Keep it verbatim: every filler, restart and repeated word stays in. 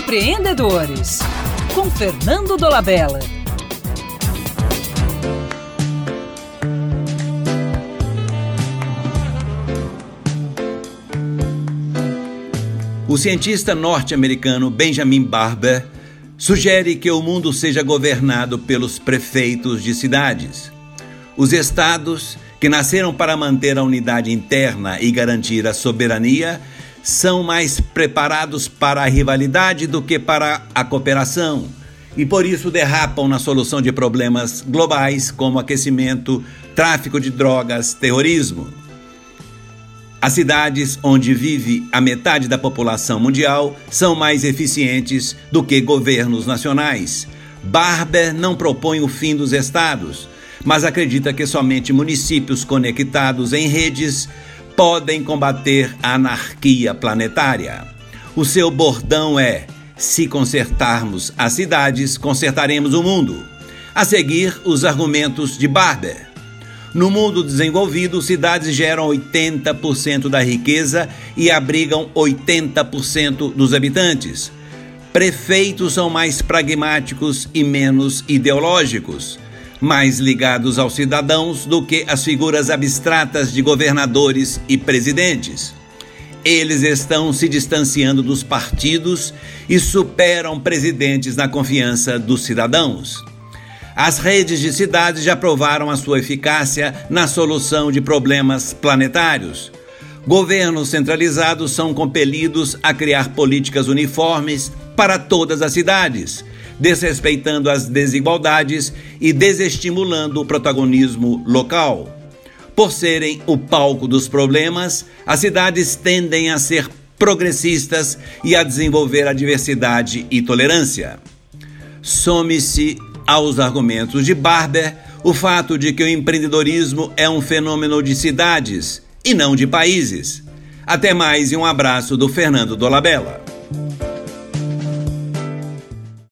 Empreendedores, com Fernando Dolabella. O cientista norte-americano Benjamin Barber sugere que o mundo seja governado pelos prefeitos de cidades. Os estados, que nasceram para manter a unidade interna e garantir a soberania, são mais preparados para a rivalidade do que para a cooperação e por isso derrapam na solução de problemas globais como aquecimento, tráfico de drogas, terrorismo. As cidades onde vive a metade da população mundial são mais eficientes do que governos nacionais. Barber não propõe o fim dos estados, mas acredita que somente municípios conectados em redes podem combater a anarquia planetária. O seu bordão é: se consertarmos as cidades, consertaremos o mundo. A seguir, os argumentos de Barber. No mundo desenvolvido, cidades geram oitenta por cento da riqueza e abrigam oitenta por cento dos habitantes. Prefeitos são mais pragmáticos e menos ideológicos, mais ligados aos cidadãos do que as figuras abstratas de governadores e presidentes. Eles estão se distanciando dos partidos e superam presidentes na confiança dos cidadãos. As redes de cidades já provaram a sua eficácia na solução de problemas planetários. Governos centralizados são compelidos a criar políticas uniformes para todas as cidades, desrespeitando as desigualdades e desestimulando o protagonismo local. Por serem o palco dos problemas, as cidades tendem a ser progressistas e a desenvolver a diversidade e tolerância. Some-se aos argumentos de Barber o fato de que o empreendedorismo é um fenômeno de cidades e não de países. Até mais e um abraço do Fernando Dolabella.